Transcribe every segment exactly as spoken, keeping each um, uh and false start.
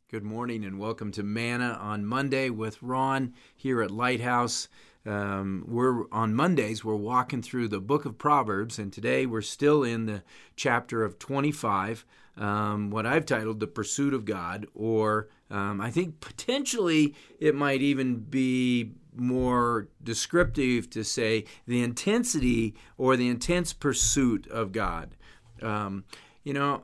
Good morning and welcome to Manna on Monday with Ron here at Lighthouse. Um, we're on Mondays, we're walking through the book of Proverbs, and today we're still in the chapter of twenty-five, um, what I've titled The Pursuit of God, or um, I think potentially it might even be more descriptive to say the intensity or the intense pursuit of God. Um, you know,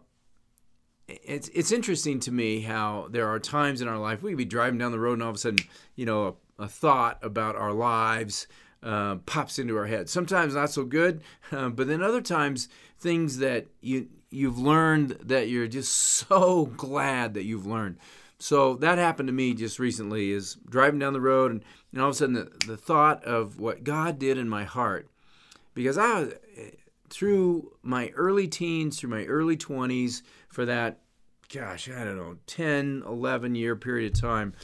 It's it's interesting to me how there are times in our life we could be driving down the road and all of a sudden, you know, a, a thought about our lives uh, pops into our head. Sometimes not so good, uh, but then other times things that you you've learned that you're just so glad that you've learned. So that happened to me just recently. Is driving down the road and, and all of a sudden the, the thought of what God did in my heart, because I was through my early teens, through my early twenties, for that, gosh, I don't know, ten, eleven year period of time,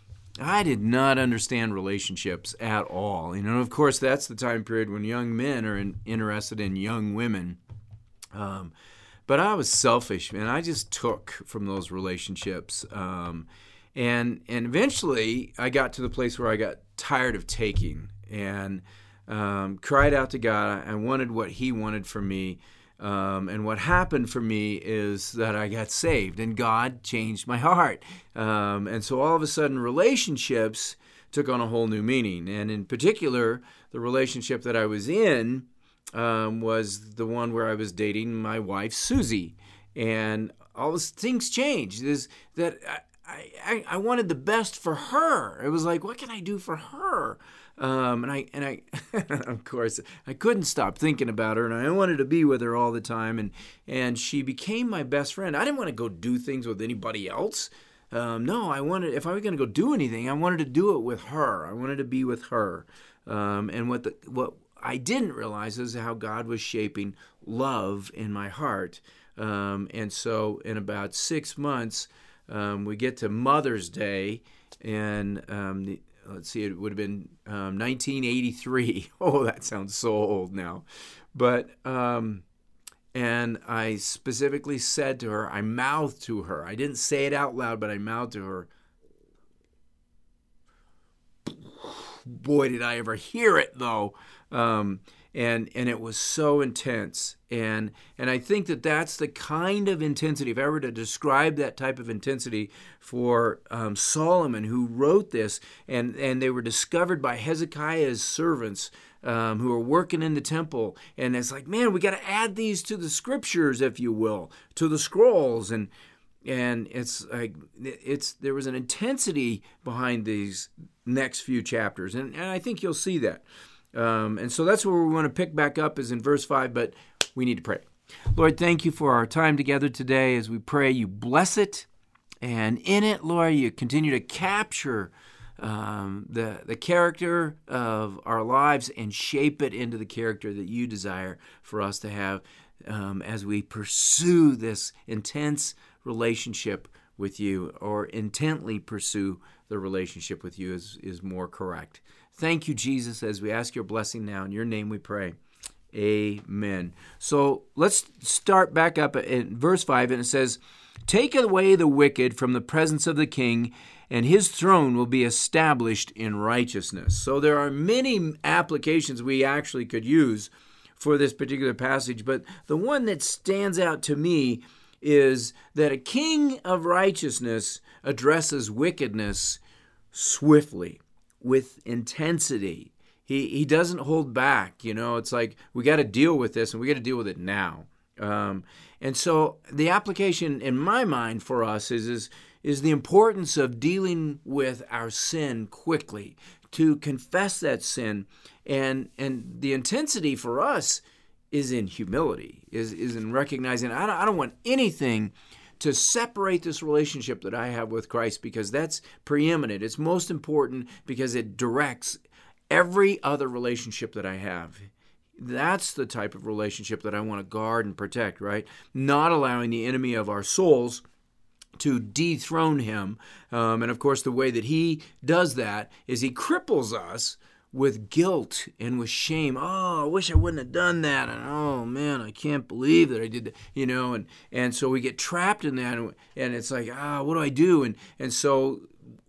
I did not understand relationships at all. You know, of course, that's the time period when young men are in, interested in young women. Um, but I was selfish, man. I just took from those relationships. Um, and, and eventually, I got to the place where I got tired of taking and Um, cried out to God. I wanted what He wanted for me. Um, and what happened for me is that I got saved and God changed my heart. Um, and so all of a sudden relationships took on a whole new meaning. And in particular, the relationship that I was in um, was the one where I was dating my wife, Susie. And all these things changed. Is that I, I, I wanted the best for her. It was like, what can I do for her? Um, and I, and I, of course, I couldn't stop thinking about her, and I wanted to be with her all the time. And, and she became my best friend. I didn't want to go do things with anybody else. Um, no, I wanted, if I was going to go do anything, I wanted to do it with her. I wanted to be with her. Um, and what the, what I didn't realize is how God was shaping love in my heart. Um, and so in about six months, um, we get to Mother's Day, and um, the, let's see, it would have been um, nineteen eighty-three. Oh, that sounds so old now. But, um, and I specifically said to her, I mouthed to her. I didn't say it out loud, but I mouthed to her. Boy, did I ever hear it, though. Um, and and it was so intense. And and I think that that's the kind of intensity, if I were to describe that type of intensity for um, Solomon, who wrote this, and, and they were discovered by Hezekiah's servants um, who were working in the temple. And it's like, man, we got to add these to the scriptures, if you will, to the scrolls. And and it's like, it's there was an intensity behind these next few chapters. And, and I think you'll see that. Um, and so that's where we want to pick back up, is in verse five, but we need to pray. Lord, thank you for our time together today. As we pray, you bless it, and in it, Lord, you continue to capture um, the, the character of our lives and shape it into the character that you desire for us to have um, as we pursue this intense relationship with you, or intently pursue the relationship with you is, is more correct. Thank you, Jesus, as we ask your blessing now. In your name we pray. Amen. So let's start back up in verse five, and it says, "Take away the wicked from the presence of the king, and his throne will be established in righteousness." So there are many applications we actually could use for this particular passage, but the one that stands out to me is that a king of righteousness addresses wickedness swiftly, with intensity. He he doesn't hold back. You know, it's like, we got to deal with this, and we got to deal with it now. Um, and so the application in my mind for us is, is, is the importance of dealing with our sin quickly, to confess that sin. And, and the intensity for us is in humility, is, is in recognizing, I don't, I don't want anything to separate this relationship that I have with Christ, because that's preeminent. It's most important because it directs every other relationship that I have. That's the type of relationship that I want to guard and protect, right? Not allowing the enemy of our souls to dethrone him. Um, and of course, the way that he does that is he cripples us with guilt and with shame. Oh, I wish I wouldn't have done that. And oh man, I can't believe that I did that. You know, and, and so we get trapped in that, and, and it's like, ah, what do I do? And and so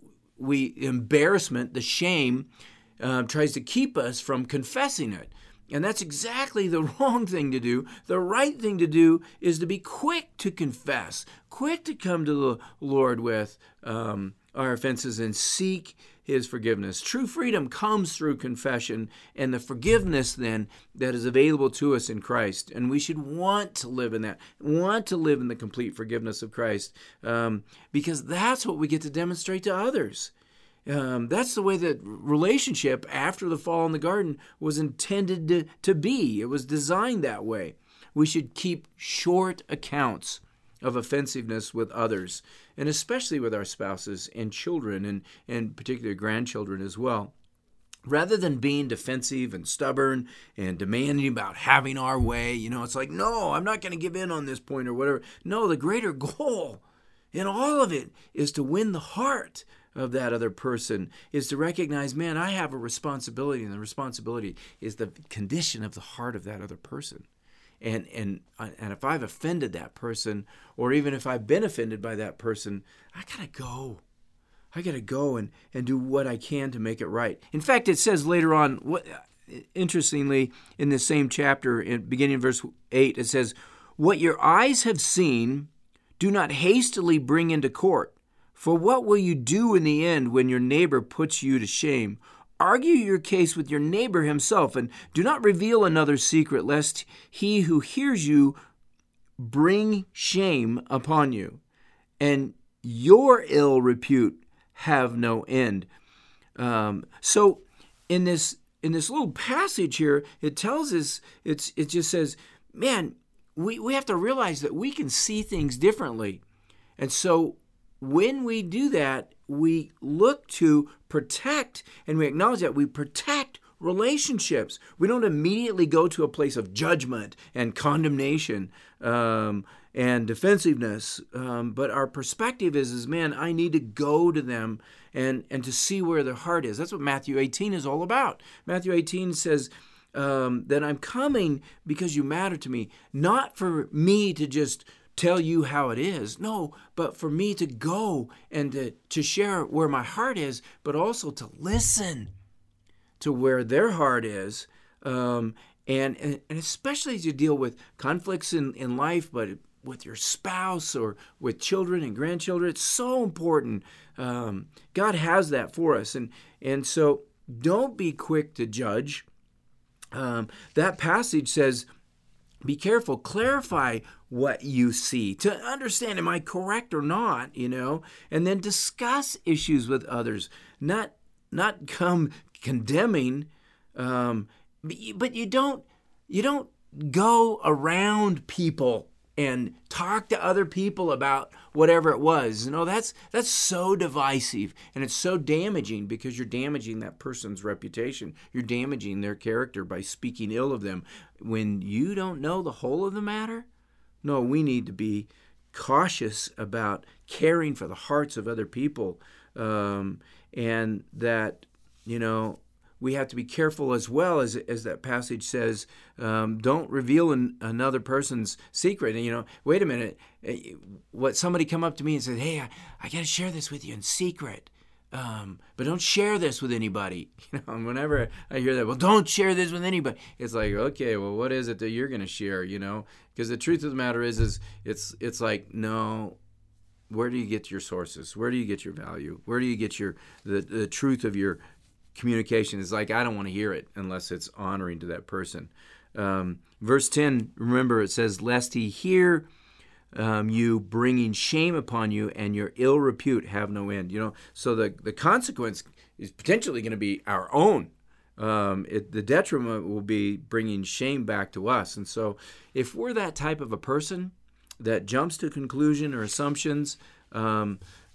we embarrassment, the shame, uh, tries to keep us from confessing it. And that's exactly the wrong thing to do. The right thing to do is to be quick to confess, quick to come to the Lord with um, our offenses and seek His forgiveness. True freedom comes through confession and the forgiveness then that is available to us in Christ. And we should want to live in that, want to live in the complete forgiveness of Christ, um, because that's what we get to demonstrate to others. Um, that's the way that relationship after the fall in the garden was intended to, to be. It was designed that way. We should keep short accounts of offensiveness with others, and especially with our spouses and children, and, and particularly grandchildren as well. Rather than being defensive and stubborn and demanding about having our way, you know, it's like, no, I'm not going to give in on this point or whatever. No, the greater goal in all of it is to win the heart of that other person, is to recognize, man, I have a responsibility, and the responsibility is the condition of the heart of that other person. And and and if I've offended that person, or even if I've been offended by that person, I gotta go. I gotta go and, and do what I can to make it right. In fact, it says later on, what, interestingly, in the same chapter, in beginning in verse eight, it says, "What your eyes have seen, do not hastily bring into court. For what will you do in the end when your neighbor puts you to shame? Argue your case with your neighbor himself, and do not reveal another's secret, lest he who hears you bring shame upon you, and your ill repute have no end." Um, so in this in this little passage here, it tells us, it's it just says, man, we, we have to realize that we can see things differently. And so when we do that, we look to protect, and we acknowledge that we protect relationships. We don't immediately go to a place of judgment and condemnation um, and defensiveness, um, but our perspective is, is, man, I need to go to them and, and to see where their heart is. That's what Matthew eighteen is all about. Matthew eighteen says um, that I'm coming because you matter to me, not for me to just tell you how it is. No, but for me to go and to, to share where my heart is, but also to listen to where their heart is. Um, and, and, and especially as you deal with conflicts in, in life, but with your spouse or with children and grandchildren, it's so important. Um, God has that for us. And, and so don't be quick to judge. Um, that passage says, be careful, clarify what you see to understand, am I correct or not, you know, and then discuss issues with others, not not come condemning, um, but you don't you don't go around people and talk to other people about whatever it was. You know, that's that's so divisive, and it's so damaging, because you're damaging that person's reputation. You're damaging their character by speaking ill of them when you don't know the whole of the matter. No, we need to be cautious about caring for the hearts of other people, um, and that, you know, we have to be careful as well, as as that passage says, um, don't reveal an, another person's secret. And, you know, wait a minute, what somebody come up to me and said, hey, I, I got to share this with you in secret, um, but don't share this with anybody. You know, and whenever I hear that, well, don't share this with anybody, it's like, okay, well, what is it that you're going to share, you know? Because the truth of the matter is, is it's it's like, no, where do you get your sources? Where do you get your value? Where do you get your the, the truth of your communication? Is like, I don't want to hear it unless it's honoring to that person. Um, verse ten, remember, it says, lest he hear um, you bringing shame upon you, and your ill repute have no end. You know, so the, the consequence is potentially going to be our own. Um, it, the detriment will be bringing shame back to us. And so if we're that type of a person that jumps to conclusion or assumptions, um,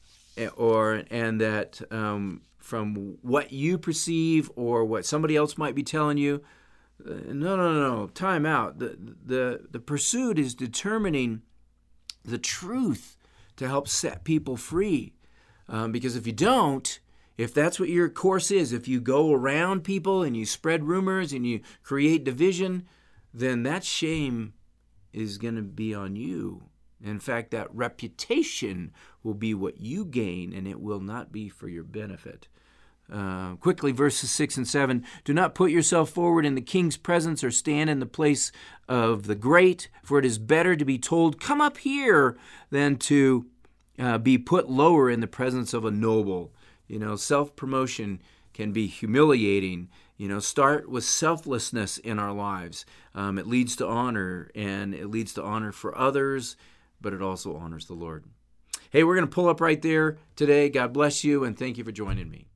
or and that um, from what you perceive or what somebody else might be telling you, uh, no, no, no, no, time out. The, the, the pursuit is determining the truth to help set people free. Um, because if you don't, if that's what your course is, if you go around people and you spread rumors and you create division, then that shame is going to be on you. In fact, that reputation will be what you gain, and it will not be for your benefit. Uh, quickly, verses six and seven. Do not put yourself forward in the king's presence or stand in the place of the great, for it is better to be told, come up here, than to uh, be put lower in the presence of a noble. You know, self-promotion can be humiliating. You know, start with selflessness in our lives. Um, it leads to honor, and it leads to honor for others, but it also honors the Lord. Hey, we're going to pull up right there today. God bless you, and thank you for joining me.